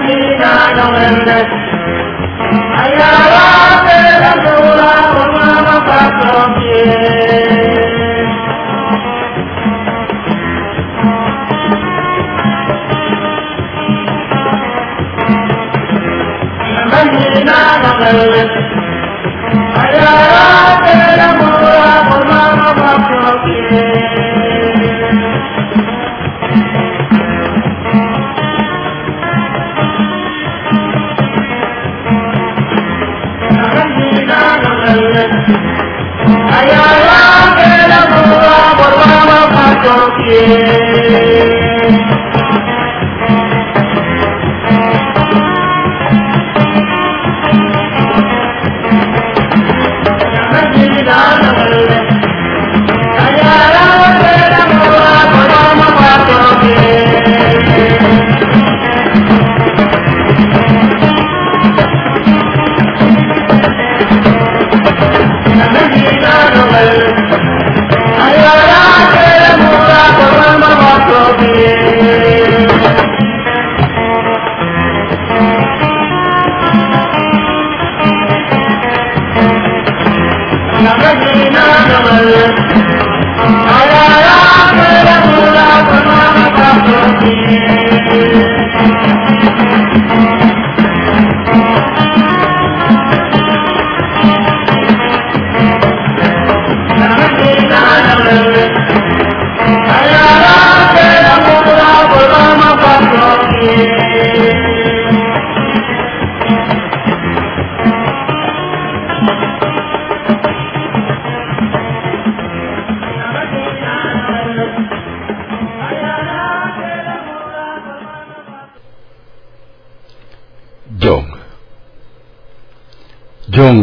Jong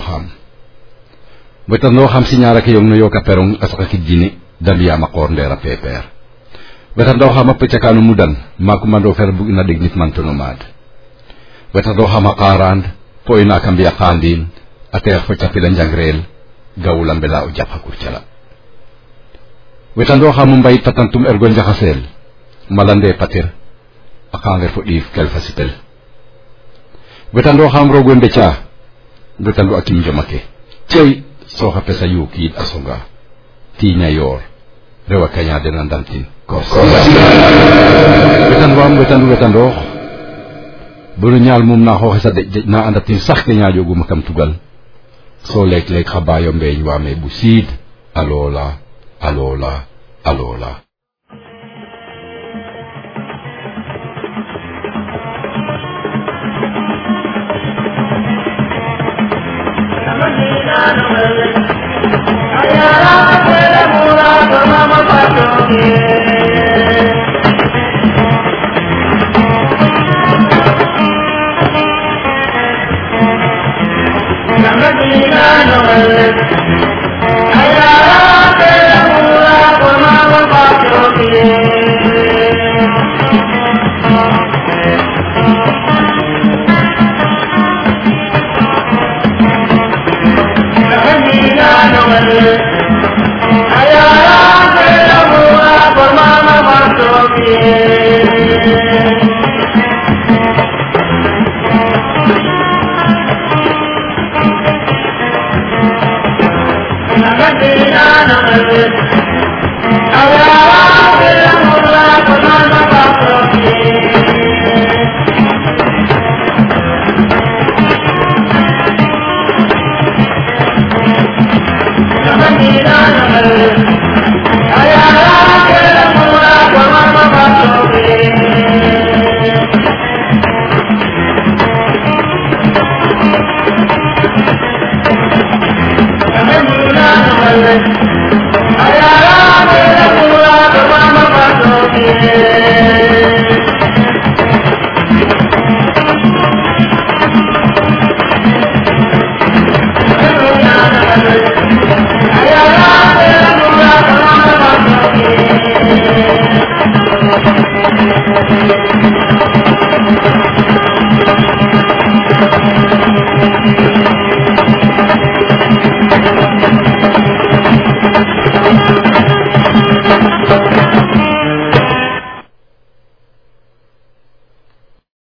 wetanloham sinyara ke yung noyo kaperong asaka kijini daliya makordera peper. Wetanloham apecakano mudan makumando ferbu ina dignit mantunomad. Wetanloham makaran po ina kambia kandin ater pecapilan jangrel gaulan bela ujap hakurcala. Wetanloham mumbai tatantum ergon jakasel malande patir akanger fo if kelfasipel. Wetanloham rogwen beca Betandu akim jamake. Cey soha pesa yukid asonga. Tinya yor. Rewa kanya denan dantin. Kos. Betandu. Burunyal mum na ho hesa na andatin sak kanya jogu makam tugal. So lek kabayo mbe nywa me busid. Alola.